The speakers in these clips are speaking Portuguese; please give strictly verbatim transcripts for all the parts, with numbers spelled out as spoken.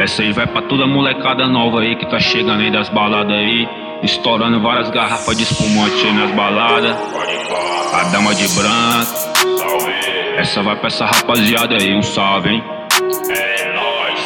Essa aí vai pra toda molecada nova aí que tá chegando aí das baladas aí, estourando várias garrafas de espumante aí nas baladas. A dama de branco, salve. Essa vai pra essa rapaziada aí, um salve, hein? É nóis.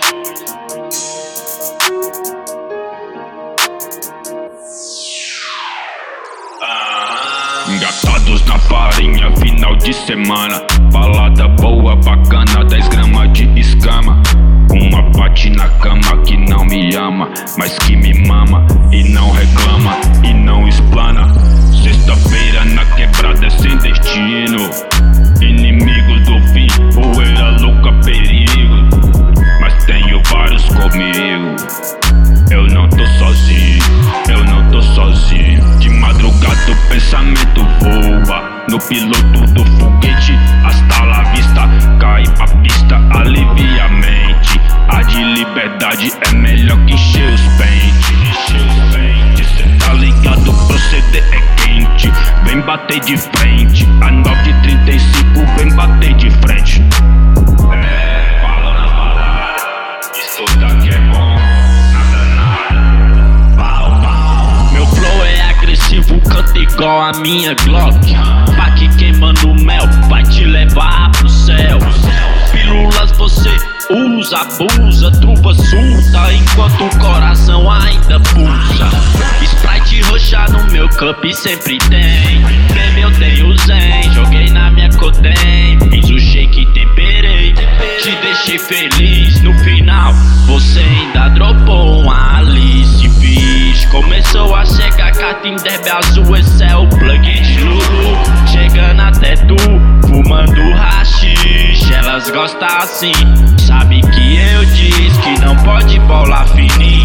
Engatados na farinha, final de semana. Balada boa, bacana, dez gramas de escama. Uma bate na cama que não me ama, mas que me mama e não reclama e não explana. Sexta-feira na quebrada sem destino, inimigos do fim, poeira louca, perigo. Mas tenho vários comigo, eu não tô sozinho, eu não tô sozinho. De madrugada o pensamento voa, no piloto do foguete, hasta la vista. Cai pra pista, alivia a mente. A de liberdade é melhor que encher os pentes. Cê tá ligado, proceder é quente. Vem bater de frente, a nove trinta e cinco vem bater de frente. É, fala na balada, isso daqui é bom, nada, nada. Pau, pau. Meu flow é agressivo, canto igual a minha Glock. Pac queimando mel, vai te levar pro céu. Pílulas você usa, abusa, trupa surta, enquanto o coração ainda pulsa. Sprite roxa no meu cup sempre tem. Prêmio eu tenho zen, joguei na minha Coden. Fiz o shake, temperei, te deixei feliz. No final, você ainda dropou um Alice Fish. Começou a chegar carta em derby azul, esse é o plug de Lulu. Chegando até tu, fumando haxixe. Elas gostam assim, sabe que eu disse que não pode bolar fininho.